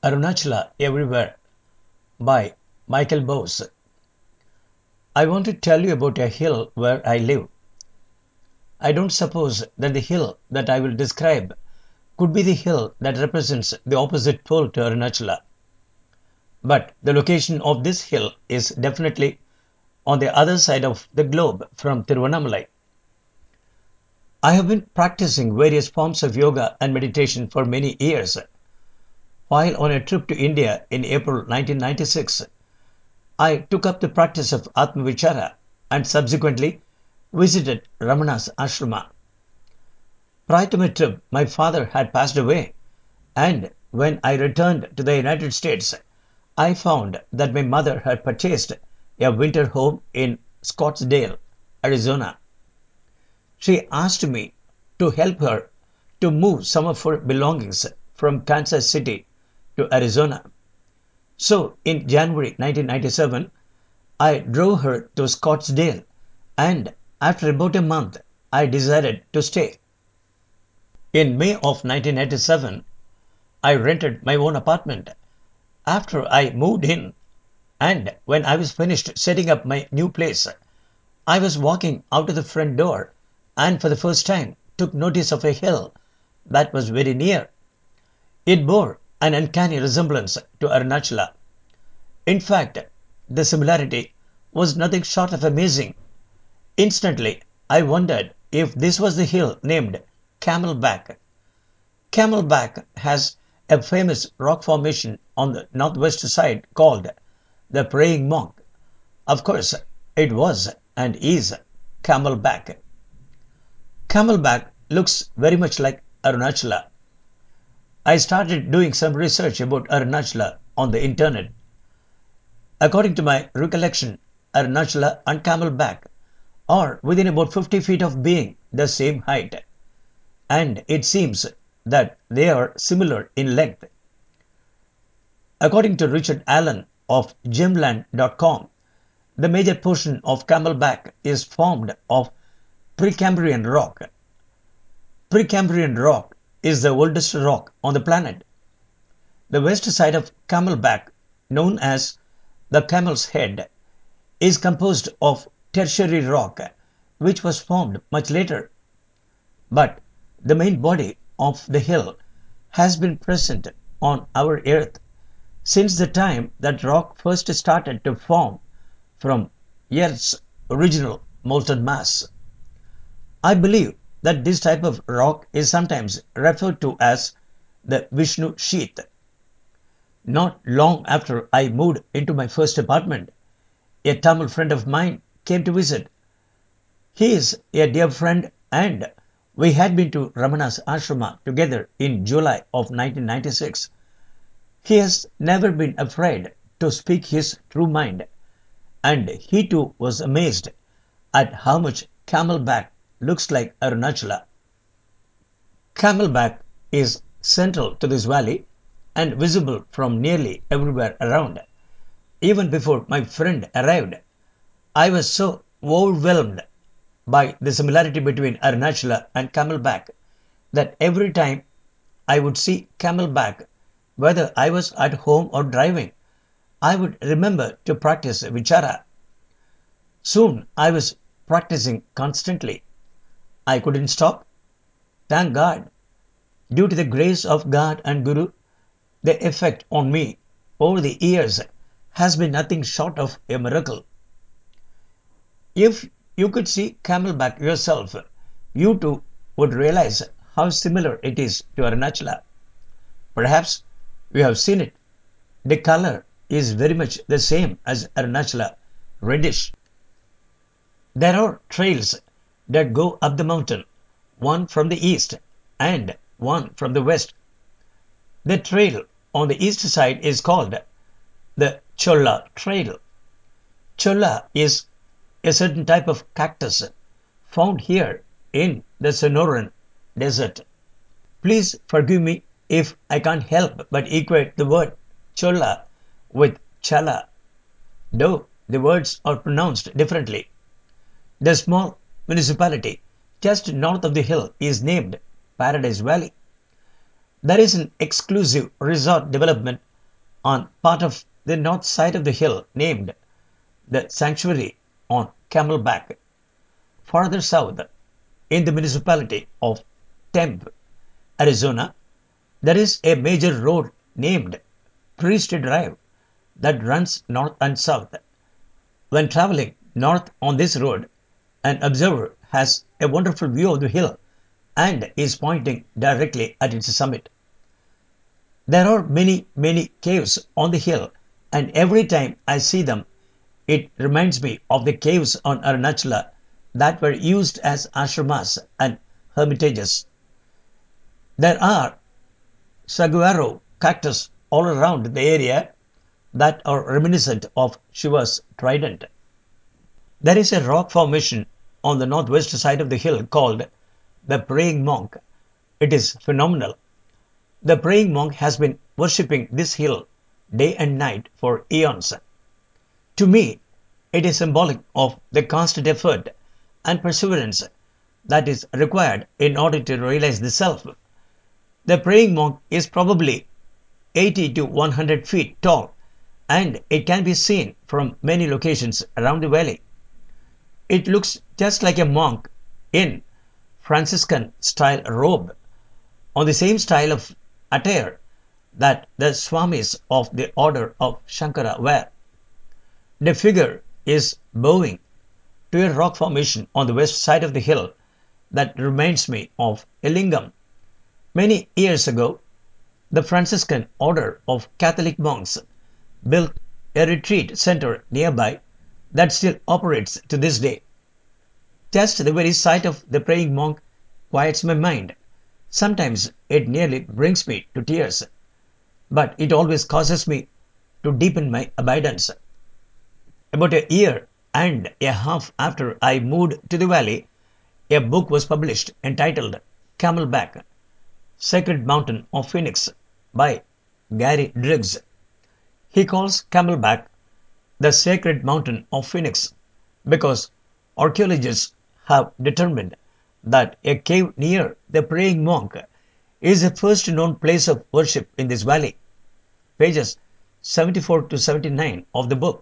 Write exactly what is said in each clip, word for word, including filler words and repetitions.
Arunachala Everywhere by Michael Bose. I want to tell you about a hill where I live. I don't suppose that the hill that I will describe could be the hill that represents the opposite pole to Arunachala. But the location of this hill is definitely on the other side of the globe from Tiruvannamalai. I have been practicing various forms of yoga and meditation for many years. While on a trip to India in April nineteen ninety-six, I took up the practice of Atma Vichara and subsequently visited Ramana's ashrama. Prior to my trip, my father had passed away, and when I returned to the United States, I found that my mother had purchased a winter home in Scottsdale, Arizona. She asked me to help her to move some of her belongings from Kansas City to Arizona. So in January nineteen ninety-seven, I drove her to Scottsdale, and after about a month, I decided to stay. In May of nineteen ninety-seven, I rented my own apartment. After I moved in, and when I was finished setting up my new place, I was walking out of the front door and for the first time took notice of a hill that was very near. It bore an uncanny resemblance to Arunachala. In fact, the similarity was nothing short of amazing. Instantly, I wondered if this was the hill named Camelback. Camelback has a famous rock formation on the northwest side called the Praying Monk. Of course, it was and is Camelback. Camelback looks very much like Arunachala. I started doing some research about Arunachala on the internet. According to my recollection, Arunachala and Camelback are within about fifty feet of being the same height, and it seems that they are similar in length. According to Richard Allen of Gemland dot com, the major portion of Camelback is formed of Precambrian rock. Precambrian rock is the oldest rock on the planet. The west side of Camelback, known as the Camel's Head, is composed of tertiary rock which was formed much later. But the main body of the hill has been present on our earth since the time that rock first started to form from Earth's original molten mass. I believe that this type of rock is sometimes referred to as the Vishnu sheath. Not long after I moved into my first apartment, a Tamil friend of mine came to visit. He is a dear friend, and we had been to Ramana's ashrama together in July of nineteen ninety-six. He has never been afraid to speak his true mind, and he too was amazed at how much Camelback looks like Arunachala. Camelback is central to this valley and visible from nearly everywhere around. Even before my friend arrived, I was so overwhelmed by the similarity between Arunachala and Camelback that every time I would see Camelback, whether I was at home or driving, I would remember to practice Vichara. Soon I was practicing constantly. I couldn't stop. Thank God. Due to the grace of God and Guru, the effect on me over the years has been nothing short of a miracle. If you could see Camelback yourself, you too would realize how similar it is to Arunachala. Perhaps you have seen it. The color is very much the same as Arunachala, reddish. There are trails that go up the mountain, one from the east and one from the west. The trail on the east side is called the Cholla Trail. Cholla is a certain type of cactus found here in the Sonoran Desert. Please forgive me if I can't help but equate the word Cholla with Chala, though the words are pronounced differently. The small municipality just north of the hill is named Paradise Valley. There is an exclusive resort development on part of the north side of the hill named the Sanctuary on Camelback. Farther south, in the municipality of Tempe, Arizona, there is a major road named Priest Drive that runs north and south. When traveling north on this road, an observer has a wonderful view of the hill and is pointing directly at its summit. There are many, many caves on the hill, and every time I see them, it reminds me of the caves on Arunachala that were used as ashramas and hermitages. There are saguaro cactus all around the area that are reminiscent of Shiva's trident. There is a rock formation on the northwest side of the hill called the Praying Monk. It is phenomenal. The Praying Monk has been worshipping this hill day and night for eons. To me, it is symbolic of the constant effort and perseverance that is required in order to realize the self. The Praying Monk is probably eighty to one hundred feet tall and it can be seen from many locations around the valley. It looks just like a monk in Franciscan style robe, on the same style of attire that the Swamis of the order of Shankara wear. The figure is bowing to a rock formation on the west side of the hill that reminds me of a lingam. Many years ago, the Franciscan order of Catholic monks built a retreat center nearby that still operates to this day. Just the very sight of the praying monk quiets my mind. Sometimes it nearly brings me to tears, but it always causes me to deepen my abidance. About a year and a half after I moved to the valley, a book was published entitled Camelback, Sacred Mountain of Phoenix by Gary Driggs. He calls Camelback the Sacred Mountain of Phoenix because archaeologists have determined that a cave near the praying monk is the first known place of worship in this valley. Pages seventy-four to seventy-nine of the book.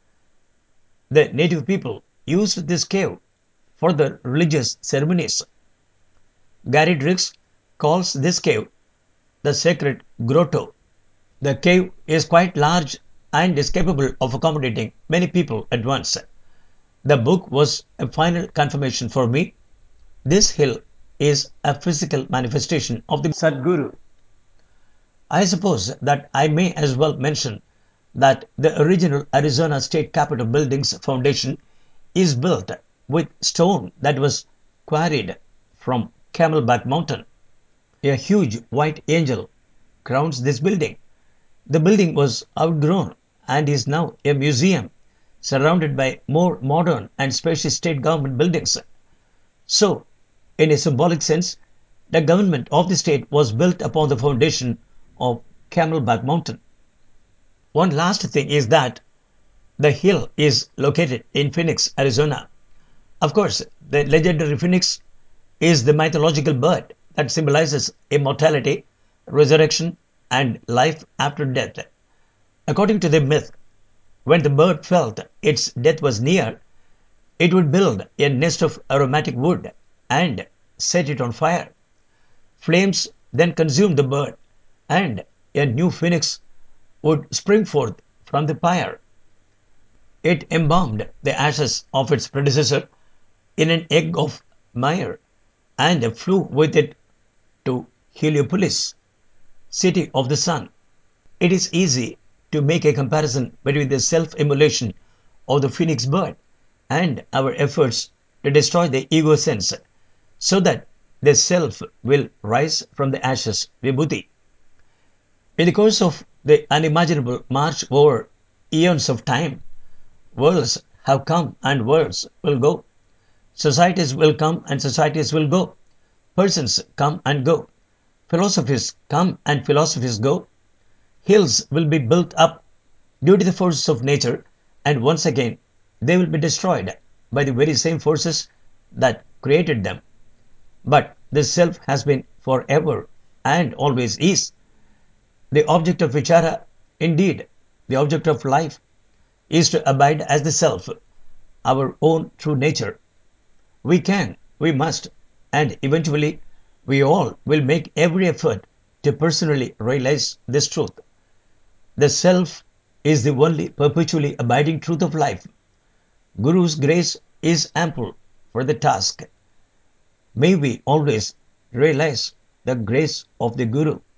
The native people used this cave for their religious ceremonies. Gary Driggs calls this cave the sacred grotto. The cave is quite large and is capable of accommodating many people at once. The book was a final confirmation for me. This hill is a physical manifestation of the Sadguru. I suppose that I may as well mention that the original Arizona State Capitol building's foundation is built with stone that was quarried from Camelback Mountain. A huge white angel crowns this building. The building was outgrown and is now a museum surrounded by more modern and spacious state government buildings. So, in a symbolic sense, the government of the state was built upon the foundation of Camelback Mountain. One last thing is that the hill is located in Phoenix, Arizona. Of course, the legendary phoenix is the mythological bird that symbolizes immortality, resurrection, and life after death. According to the myth, when the bird felt its death was near, it would build a nest of aromatic wood and set it on fire. Flames then consumed the bird, and a new phoenix would spring forth from the pyre. It embalmed the ashes of its predecessor in an egg of myrrh and flew with it to Heliopolis, city of the sun. It is easy to make a comparison between the self-immolation of the phoenix bird and our efforts to destroy the ego sense so that the self will rise from the ashes, vibhuti. In the course of the unimaginable march over eons of time, worlds have come and worlds will go. Societies will come and societies will go. Persons come and go. Philosophies come and philosophies go. Hills will be built up due to the forces of nature, and once again they will be destroyed by the very same forces that created them. But the self has been forever and always is. The object of vichara Indeed, the object of life is to abide as the self, our own true nature. We can, we must, and eventually we all will make every effort to personally realize this truth. The self is the only perpetually abiding truth of life. Guru's grace is ample for the task. May we always realize the grace of the Guru.